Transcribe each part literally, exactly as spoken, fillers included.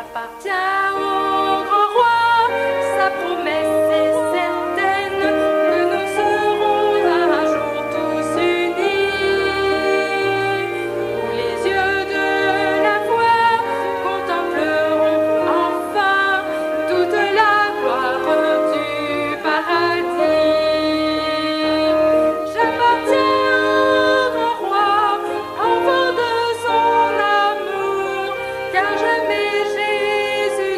J'appartiens au grand roi, sa promesse est certaine que nous serons un jour tous unis, où les yeux de la foi contempleront enfin toute la gloire du paradis. J'appartiens au grand roi, enfant de son amour, car jamais Jésus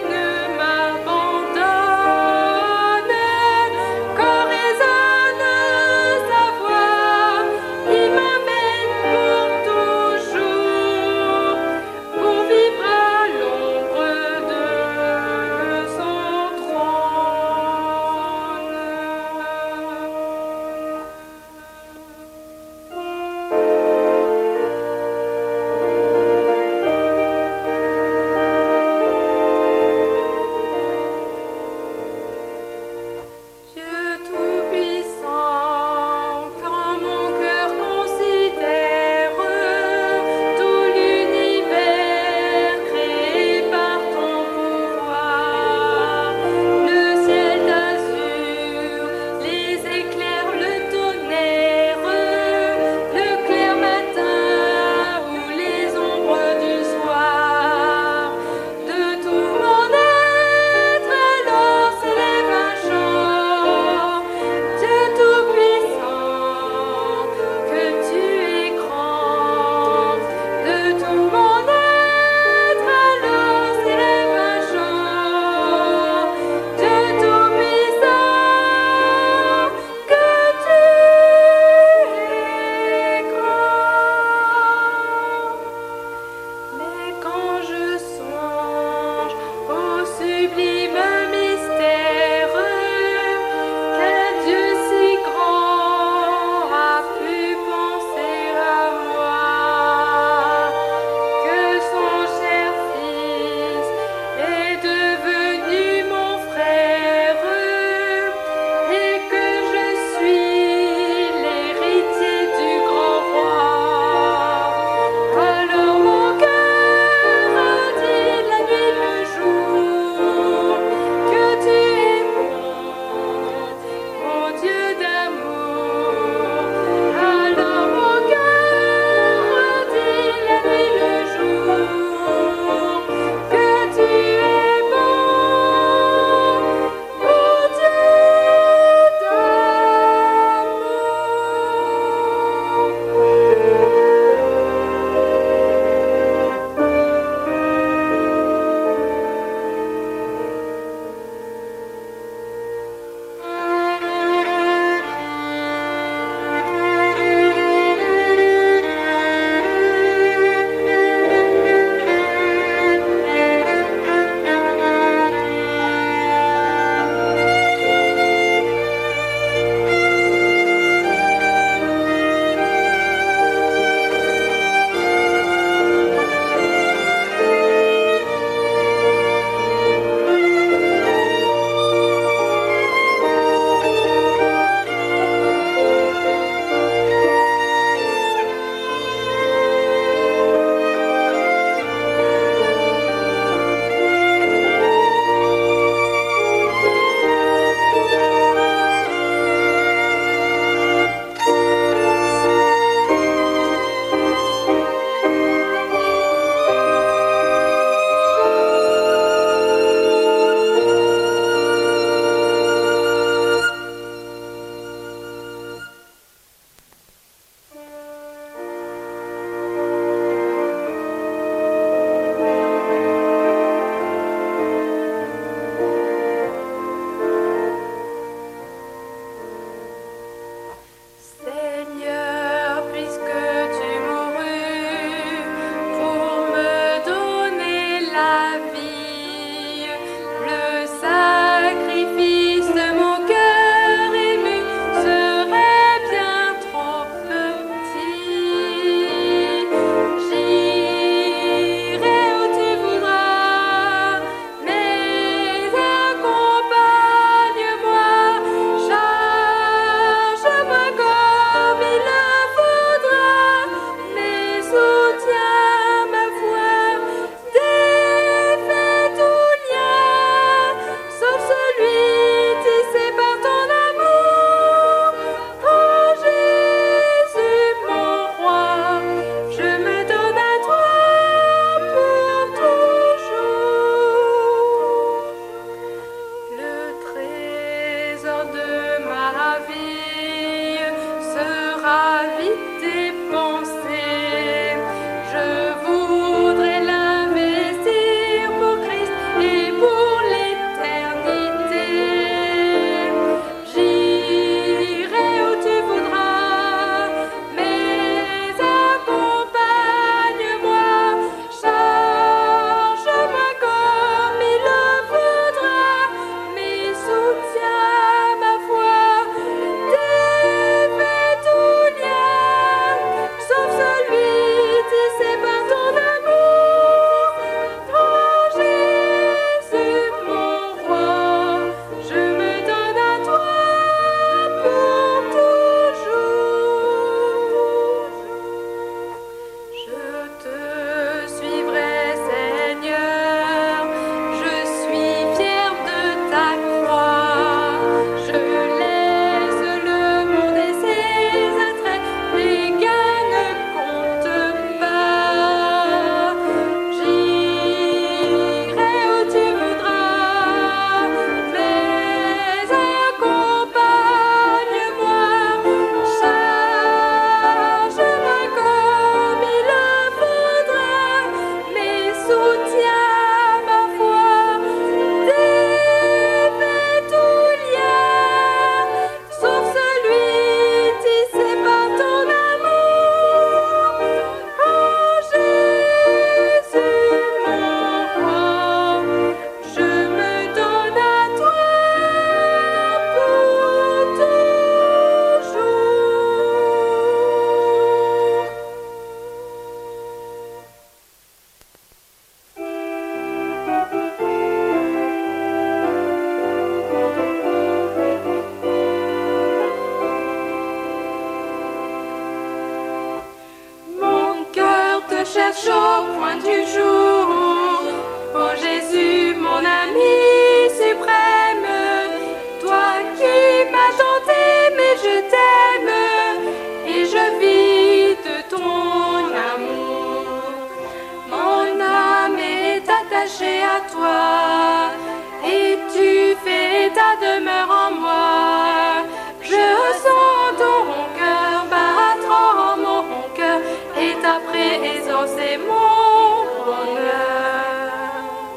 cherche au point du jour. Oh Jésus, mon ami suprême, toi qui m'as tant aimé, je t'aime et je vis de ton amour. Mon âme est attachée à toi et tu fais ta demeure en moi. Je sens ton cœur battre en mon cœur et ta présence est mon bonheur.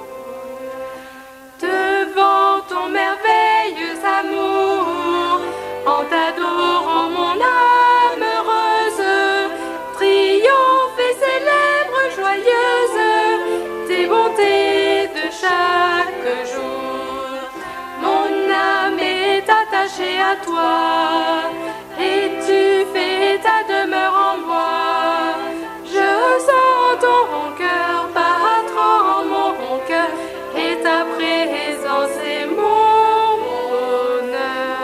Devant ton merveilleux amour, en t'adorant mon âme heureuse, triomphe et célèbre joyeuse tes bontés de chaque jour. Mon âme est attachée à toi et tu fais ta demeure en moi. Je sens ton cœur battre en mon cœur et ta présence est mon bonheur.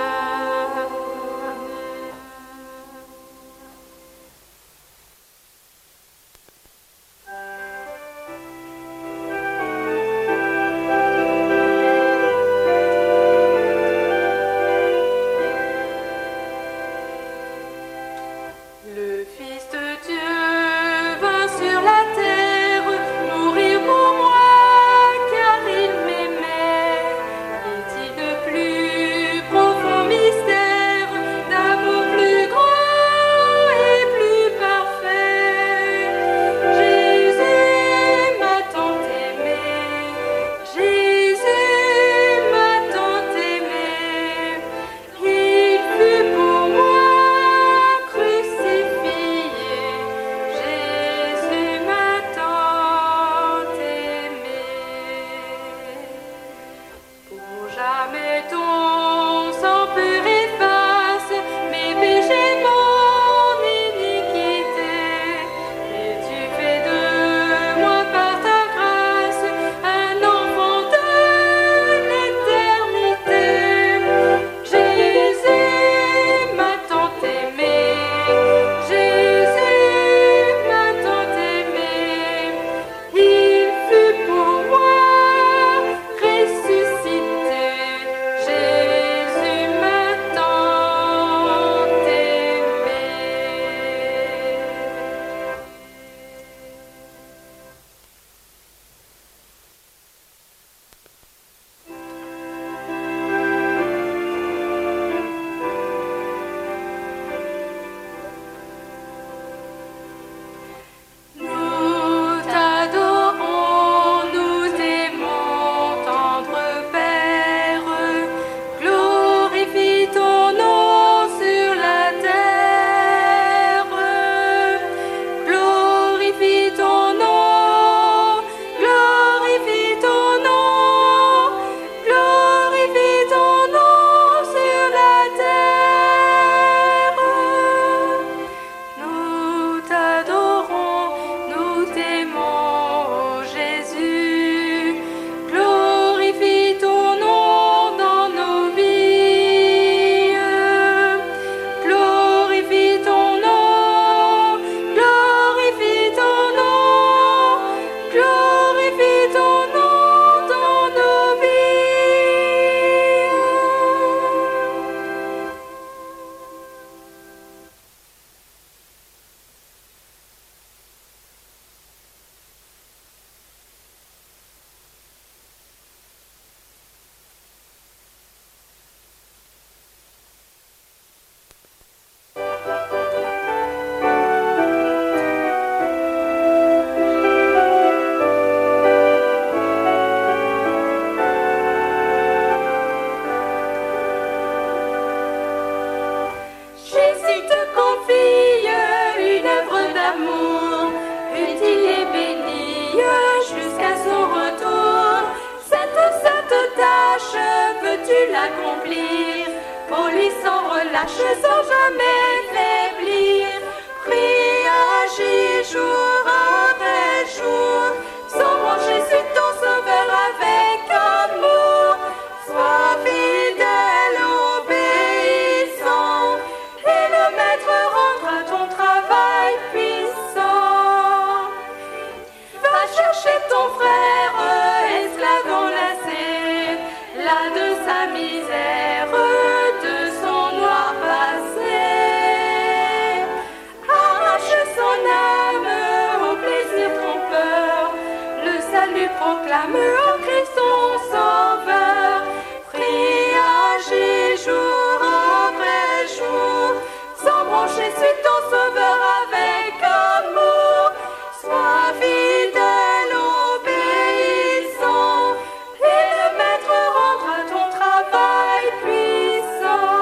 Le Fils de Dieu vint sur la terre mourir pour moi car il m'aimait. Est-il de plus profond mystère, d'amour plus grand et plus parfait? Jésus m'a tant aimé, Jésus m'a tant aimé. Il fut pour moi crucifié, Jésus m'a tant aimé. Pour jamais ton sang pur efface mes péchés, mon iniquité, et tu fais de moi par ta grâce un enfant de l'éternité. Jésus m'a tant aimé, Jésus m'a tant aimé. Il fut pour moi ressuscité, Jésus m'a tant aimé. Nous t'adorons, nous t'aimons, tendre Père. Glorifie ton nom sur la terre. Glorifie ton nom, glorifie ton nom, glorifie ton nom sur la terre. Nous t'adorons, nous t'aimons, ô Jésus. Glorifie ton nom dans nos vies. Glorifie ton nom, glorifie ton nom, glorifie ton nom dans nos vies. Jésus te confie une œuvre d'amour, utile et bénie jusqu'à son retour. Cette sainte tâche, veux-tu l'accomplir? Pour lui sans relâche, sans jamais faiblir. Prie, agis jour après jour, sans brancher sur ton sauveur avec amour. Sois fidèle, obéissant, et le maître rendra ton travail puissant. proclame en Christ son sauveur. Prie, agis jour après jour, s'embrancher sur ton sauveur avec amour. Sois fidèle, obéissant, et le maître rendra ton travail puissant.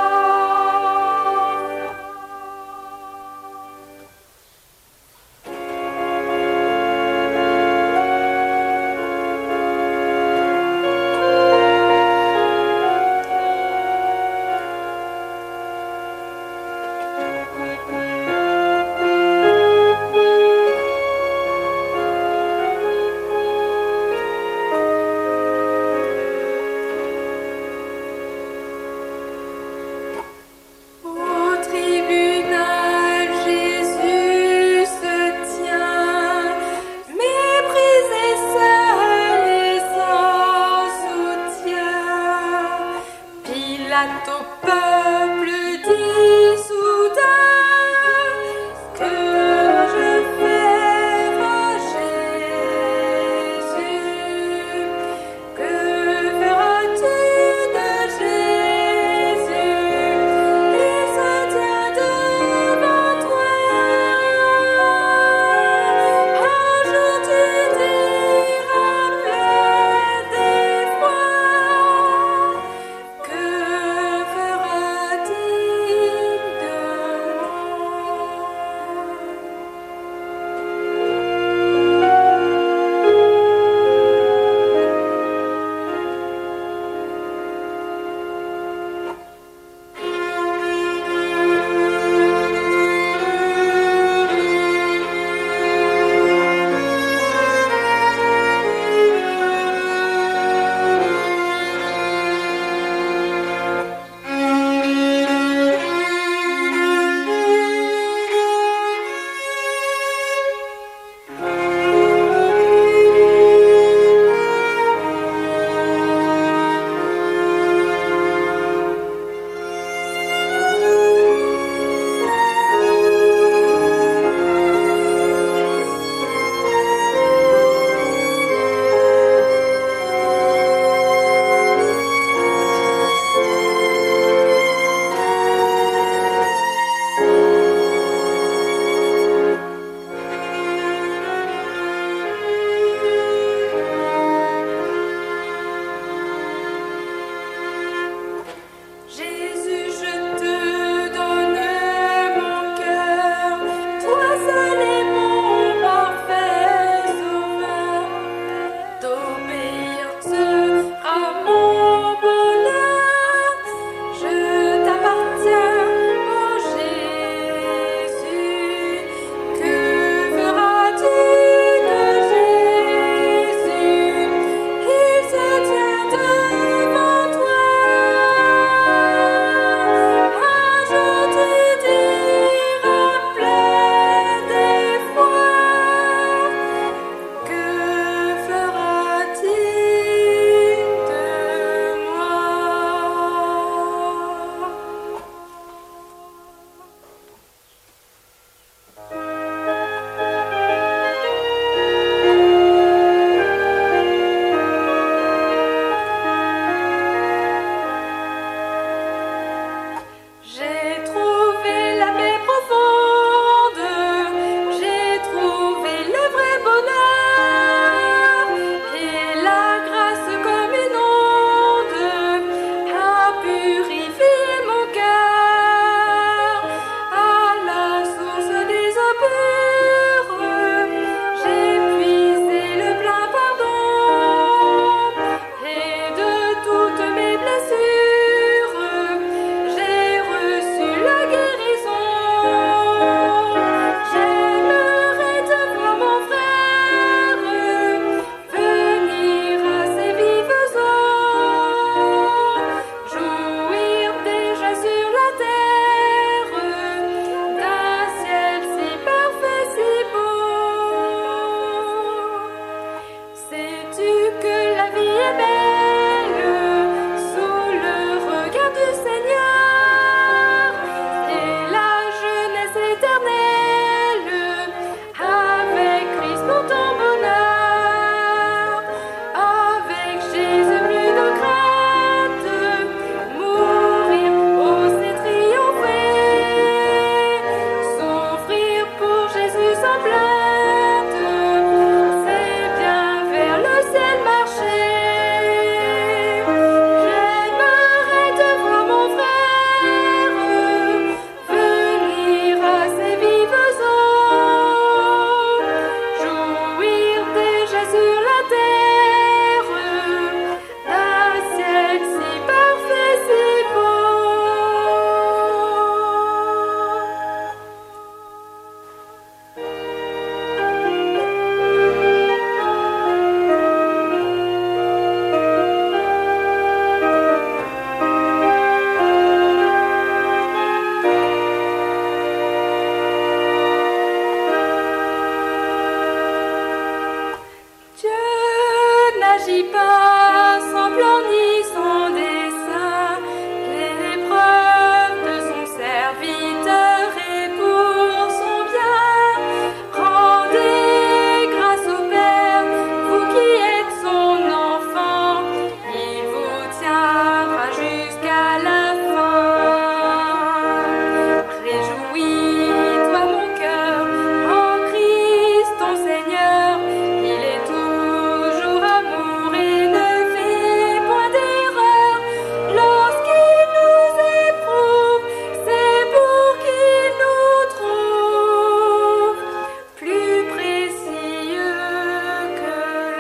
n'agit pas sans plan ni sans dessein. L'épreuve de son serviteur est pour son bien. Rendez grâce au Père, vous qui êtes son enfant. Il vous tiendra jusqu'à la fin. Réjouis-toi mon cœur en Christ ton Seigneur. Il est toujours amour et ne fait point d'erreur. Lorsqu'il nous éprouve, c'est pour qu'il nous trouve plus précieux que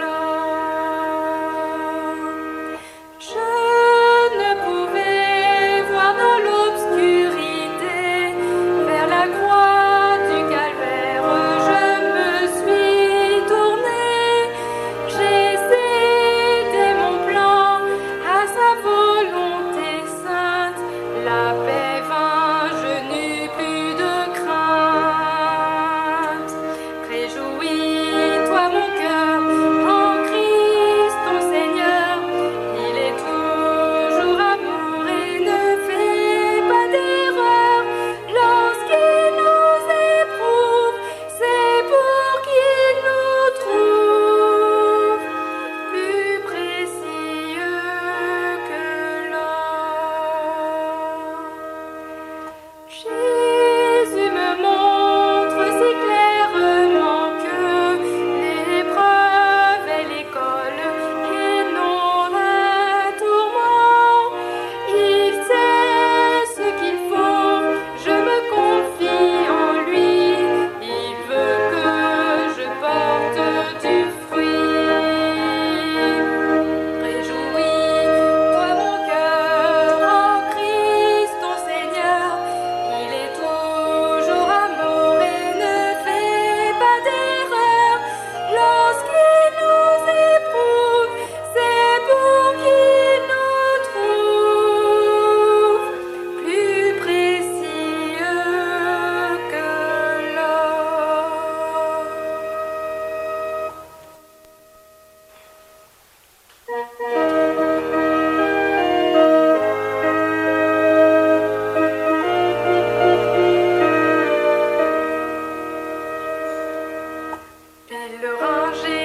l'or. Je ne pouvais voir dans l'obscurité, vers la croix du calvaire je me suis tournée. J'ai cédé mon plan à sa volonté sainte. La paix vint, je n'eus plus de crainte. Réjouis-toi mon cœur en Christ ton Seigneur. Il est toujours amour et ne fait pas d'erreur. Lorsqu'il nous éprouve, c'est pour qu'il nous trouve plus précieux que l'or. Jésus me montre si clairement que l'épreuve est l'école et non un tourment. Il sait ce qu'il faut, je me confie en lui. Il veut que je porte du fruit. Réjouis-toi mon cœur en Christ ton Seigneur. Il est toujours amour et ne fait pas d'erreur. Lorsqu'il nous éprouve, c'est pour qu'il nous trouve plus précieux que l'or. Pèlerin,